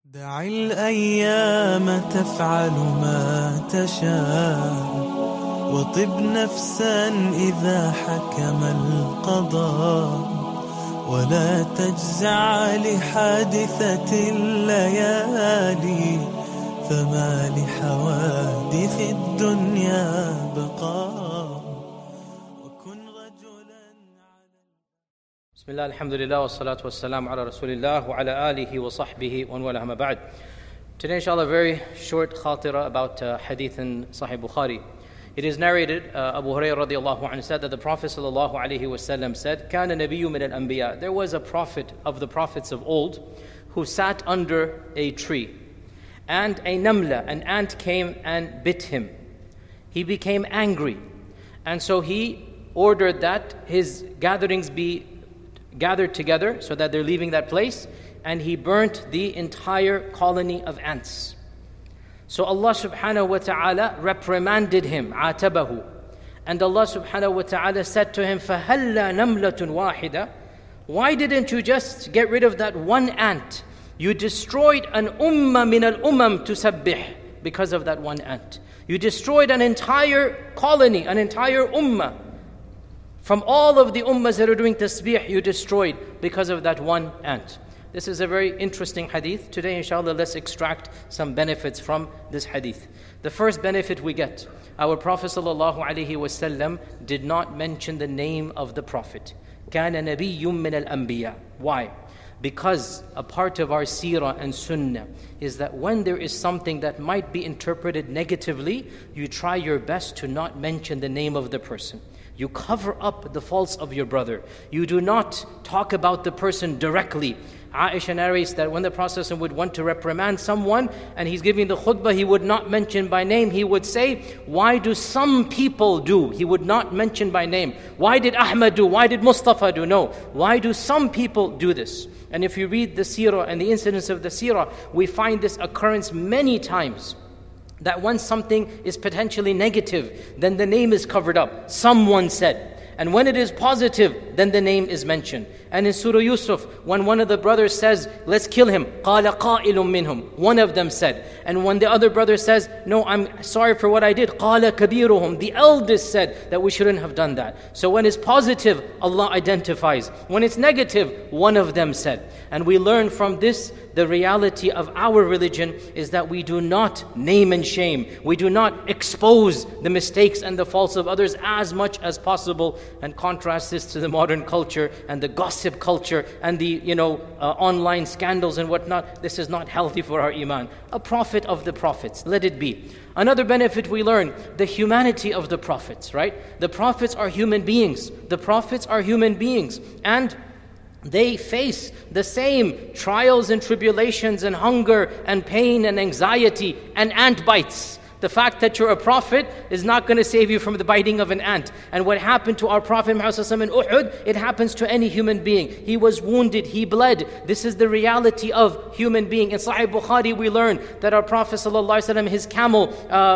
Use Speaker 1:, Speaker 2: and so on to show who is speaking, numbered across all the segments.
Speaker 1: دع الأيام تفعل ما تشاء وطب نفسا إذا حكم القضاء ولا تجزع لحادثة الليالي فما لحوادث الدنيا بقاء وكن رجلا
Speaker 2: بسم الله الحمد لله والصلاة والسلام على رسول الله وعلى آله وصحبه ومن والاه. أما بعد. Today inshallah a very short khatira about hadith in Sahih Bukhari. It is narrated, Abu Hurairah radiallahu anhu said that the Prophet sallallahu alaihi wasallam said, كان نبي من الأنبياء. There was a prophet of the prophets of old who sat under a tree, and a namla, an ant, came and bit him. He became angry, and so he ordered that his gatherings be gathered together so that they're leaving that place, and he burnt the entire colony of ants. So Allah subhanahu wa ta'ala reprimanded him, عاتبه. And Allah subhanahu wa ta'ala said to him, فَهَلَّا نَمْلَةٌ وَاحِدَةٌ. Why didn't you just get rid of that one ant? You destroyed an ummah min al-umam tusabbih because of that one ant. You destroyed an entire colony, an entire ummah. From all of the ummahs that are doing tasbih, you destroyed because of that one ant. This is a very interesting hadith. Today, inshallah, let's extract some benefits from this hadith. The first benefit we get, our Prophet ﷺ did not mention the name of the Prophet. كَانَ نَبِيٌّ مِّنَ الْأَنْبِيَاءِ. Why? Because a part of our seerah and sunnah is that when there is something that might be interpreted negatively, you try your best to not mention the name of the person. You cover up the faults of your brother. You do not talk about the person directly. Aisha narrates that when the Prophet would want to reprimand someone and he's giving the khutbah, he would not mention by name. He would say, why do some people do? He would not mention by name. Why did Ahmad do? Why did Mustafa do? No. Why do some people do this? And if you read the seerah and the incidents of the seerah, we find this occurrence many times. That when something is potentially negative, then the name is covered up. Someone said. And when it is positive, then the name is mentioned. And in Surah Yusuf, when one of the brothers says, let's kill him, قَالَ قَائِلٌ مِّنْهُمْ. One of them said. And when the other brother says, no, I'm sorry for what I did, قَالَ كَبِيرُهُمْ. The eldest said that we shouldn't have done that. So when it's positive, Allah identifies. When it's negative, one of them said. And we learn from this, the reality of our religion is that we do not name and shame. We do not expose the mistakes and the faults of others as much as possible, and contrast this to the modern culture and the gossip culture and the online scandals and whatnot. This is not healthy for our iman. A prophet of the prophets, let it be. Another benefit we learn, the humanity of the prophets, right? The prophets are human beings. The prophets are human beings. And they face the same trials and tribulations and hunger and pain and anxiety and ant bites. The fact that you're a prophet is not going to save you from the biting of an ant. And what happened to our Prophet Muhammad in Uhud, it happens to any human being. He was wounded, he bled. This is the reality of human being. In Sahih Bukhari, we learn that our Prophet ﷺ, his camel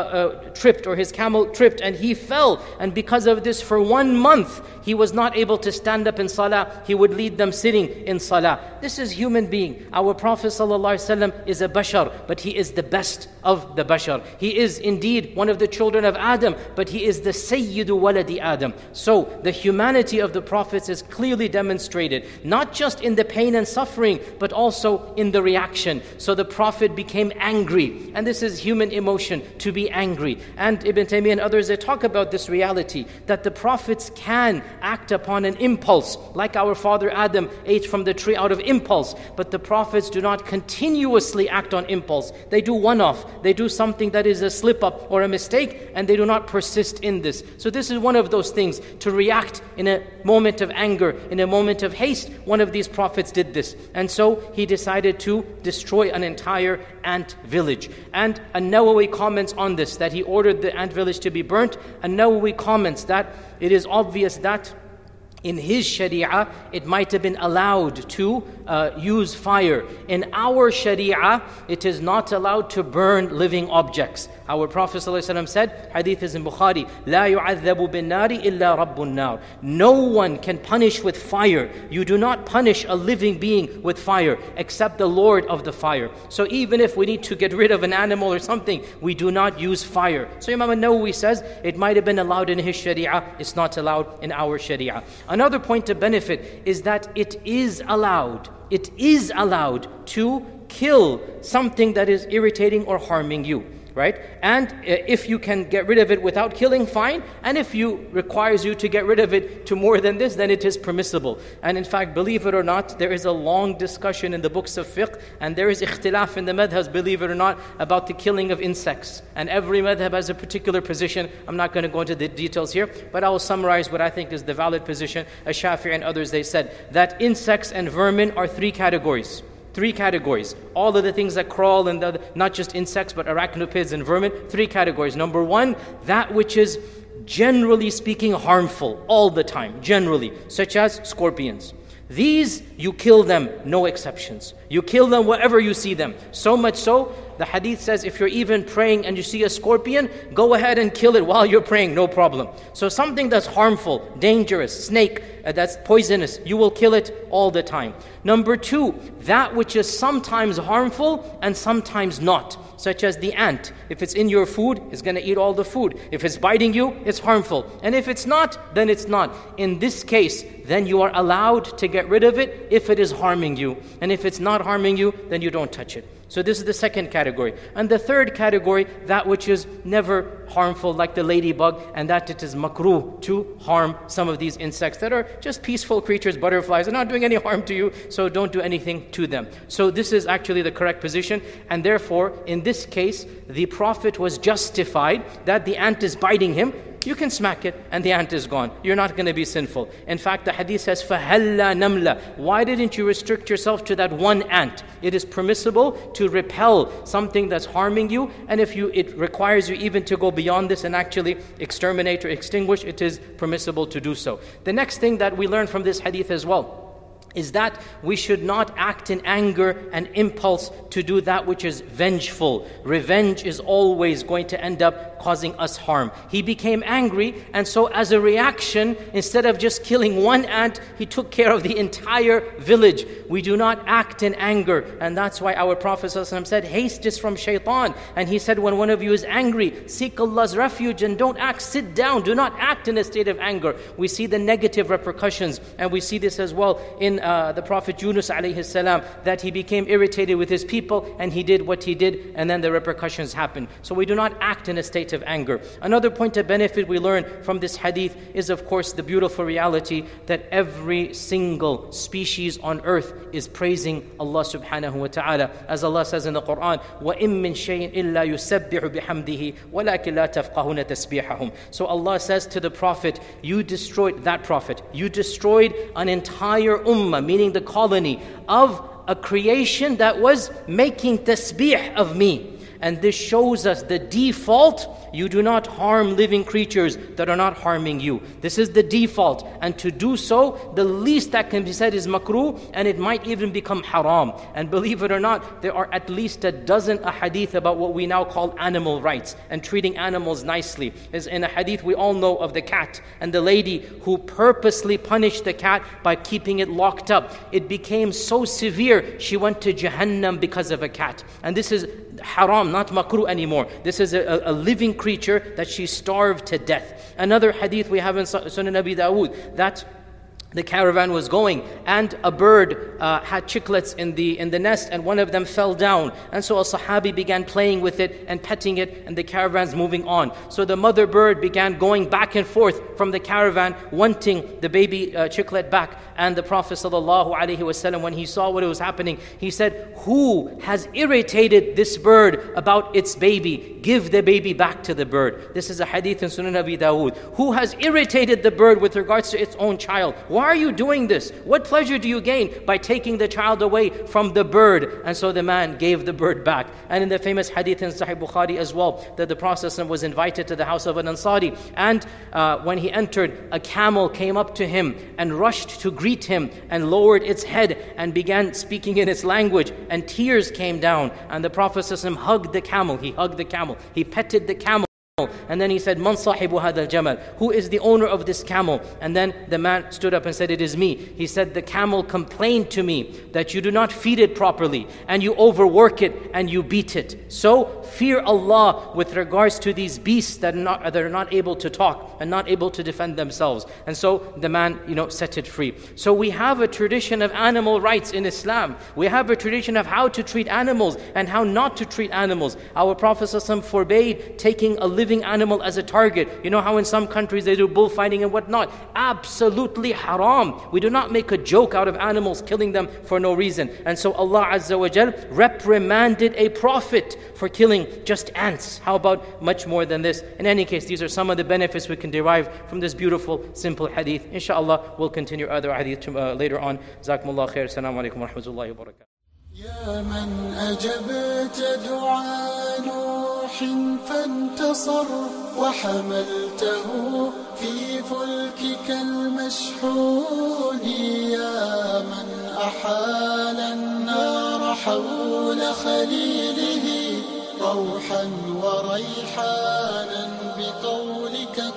Speaker 2: tripped and he fell. And because of this, for 1 month, he was not able to stand up in salah. He would lead them sitting in salah. This is human being. Our Prophet ﷺ is a bashar, but he is the best of the bashar. He is indeed one of the children of Adam, but he is the Sayyidu Waladi Adam. So the humanity of the prophets is clearly demonstrated, not just in the pain and suffering, but also in the reaction. So the prophet became angry, and this is human emotion, to be angry. And Ibn Taymiyyah and others, they talk about this reality, that the prophets can act upon an impulse, like our father Adam ate from the tree out of impulse, but the prophets do not continuously act on impulse. They do one-off. They do something that is a slip-up or a mistake, and they do not persist in this. So this is one of those things, to react in a moment of anger, in a moment of haste. One of these prophets did this. And so he decided to destroy an entire ant village. And An-Nawawi comments on this, that he ordered the ant village to be burnt. An-Nawawi comments that it is obvious that in his sharia, it might have been allowed to use fire. In our Sharia, it is not allowed to burn living objects. Our Prophet ﷺ said, hadith is in Bukhari, لا يعذب بالنار إلا رب النار. No one can punish with fire. You do not punish a living being with fire except the Lord of the fire. So even if we need to get rid of an animal or something, we do not use fire. So Imam An-Nawawi says it might have been allowed in his Sharia, it's not allowed in our Sharia. Another point to benefit is that it is allowed to kill something that is irritating or harming you. Right? And if you can get rid of it without killing, fine. And if you requires you to get rid of it to more than this, then it is permissible. And in fact, believe it or not, there is a long discussion in the books of fiqh, and there is ikhtilaf in the madhabs, believe it or not, about the killing of insects. And every madhab has a particular position. I'm not going to go into the details here, but I will summarize what I think is the valid position. Ash-Shafi'i and others, they said that insects and vermin are three categories. Three categories. All of the things that crawl, and not just insects, but arachnopods and vermin. Three categories. Number one, that which is generally speaking harmful all the time, generally, such as scorpions. These, you kill them, no exceptions. You kill them wherever you see them. So much so, the hadith says if you're even praying and you see a scorpion, go ahead and kill it while you're praying, no problem. So something that's harmful, dangerous, snake, that's poisonous, you will kill it all the time. Number two, that which is sometimes harmful and sometimes not, such as the ant. If it's in your food, it's going to eat all the food. If it's biting you, it's harmful. And if it's not, then it's not. In this case, then you are allowed to get rid of it if it is harming you. And if it's not harming you, then you don't touch it. So this is the second category. And the third category, that which is never harmful, like the ladybug, and that it is makruh to harm some of these insects that are just peaceful creatures, butterflies. They're not doing any harm to you, so don't do anything to them. So this is actually the correct position, and therefore, in this case, the Prophet was justified that the ant is biting him. You can smack it and the ant is gone. You're not going to be sinful. In fact, the hadith says, فَهَلَّا نَمْلَ. Why didn't you restrict yourself to that one ant? It is permissible to repel something that's harming you, and if it requires you even to go beyond this and actually exterminate or extinguish, it is permissible to do so. The next thing that we learn from this hadith as well is that we should not act in anger and impulse to do that which is vengeful. Revenge is always going to end up causing us harm. He became angry, and so as a reaction, instead of just killing one ant, he took care of the entire village. We do not act in anger, and that's why our Prophet ﷺ said, haste is from shaitan. And he said, when one of you is angry, seek Allah's refuge and don't act, sit down, do not act in a state of anger. We see the negative repercussions, and we see this as well in the Prophet Yunus alayhi salam, that he became irritated with his people and he did what he did, and then the repercussions happened. So we do not act in a state of anger. Another point of benefit we learn from this hadith is, of course, the beautiful reality that every single species on earth is praising Allah subhanahu wa ta'ala. As Allah says in the Quran, وَإِن مِّن شَيْءٍ إِلَّا يُسَبِّحُ بِحَمْدِهِ وَلَكِنْ لَا تَفْقَهُونَ تَسْبِيحَهُم. So Allah says to the Prophet, you destroyed an entire ummah, meaning the colony, of a creation that was making tasbih of me. And this shows us the default. You do not harm living creatures that are not harming you. This is the default. And to do so, the least that can be said is makruh, and it might even become haram. And believe it or not, there are at least a dozen ahadith about what we now call animal rights and treating animals nicely. As in a hadith we all know of the cat and the lady who purposely punished the cat by keeping it locked up. It became so severe, she went to Jahannam because of a cat. And this is haram, not makruh anymore. This is a living creature that she starved to death. Another hadith we have in Sunan Abi Dawood, that the caravan was going, and a bird had chicklets in the nest, and one of them fell down. And so a Sahabi began playing with it and petting it, and the caravan's moving on. So the mother bird began going back and forth from the caravan, wanting the baby chicklet back. And the Prophet ﷺ, when he saw what was happening, he said, who has irritated this bird about its baby? Give the baby back to the bird. This is a hadith in Sunan Abi Dawood. Who has irritated the bird with regards to its own child? why are you doing this? What pleasure do you gain by taking the child away from the bird? And so the man gave the bird back. And in the famous hadith in Sahih Bukhari as well, that the Prophet was invited to the house of an Ansari, and when he entered, a camel came up to him and rushed to greet him and lowered its head and began speaking in its language, and tears came down, and the Prophet hugged the camel. He hugged the camel, he petted the camel, and then he said, Man sahibu hadha al-jamal? Who is the owner of this camel? And then the man stood up and said, it is me. He said, the camel complained to me that you do not feed it properly, and you overwork it, and you beat it. So fear Allah with regards to these beasts that are not able to talk and not able to defend themselves. And so the man, set it free. So we have a tradition of animal rights in Islam. We have a tradition of how to treat animals and how not to treat animals. Our Prophet ﷺ forbade taking a living animal as a target. You know how in some countries they do bullfighting and whatnot. Absolutely haram. We do not make a joke out of animals, killing them for no reason. And so Allah Azza wa Jal reprimanded a prophet for killing just ants. How about much more than this? In any case, these are some of the benefits we can derive from this beautiful, simple hadith. Inshallah, we'll continue other hadith later on. Jazakumullah khair. Assalamu alaikum wa rahmatullahi wa barakatuh.
Speaker 3: يا من أجبت دعاء نوح فانتصر وحملته في فلكك المشحون يا من أحال النار حول خليله روحا وريحانا بقولك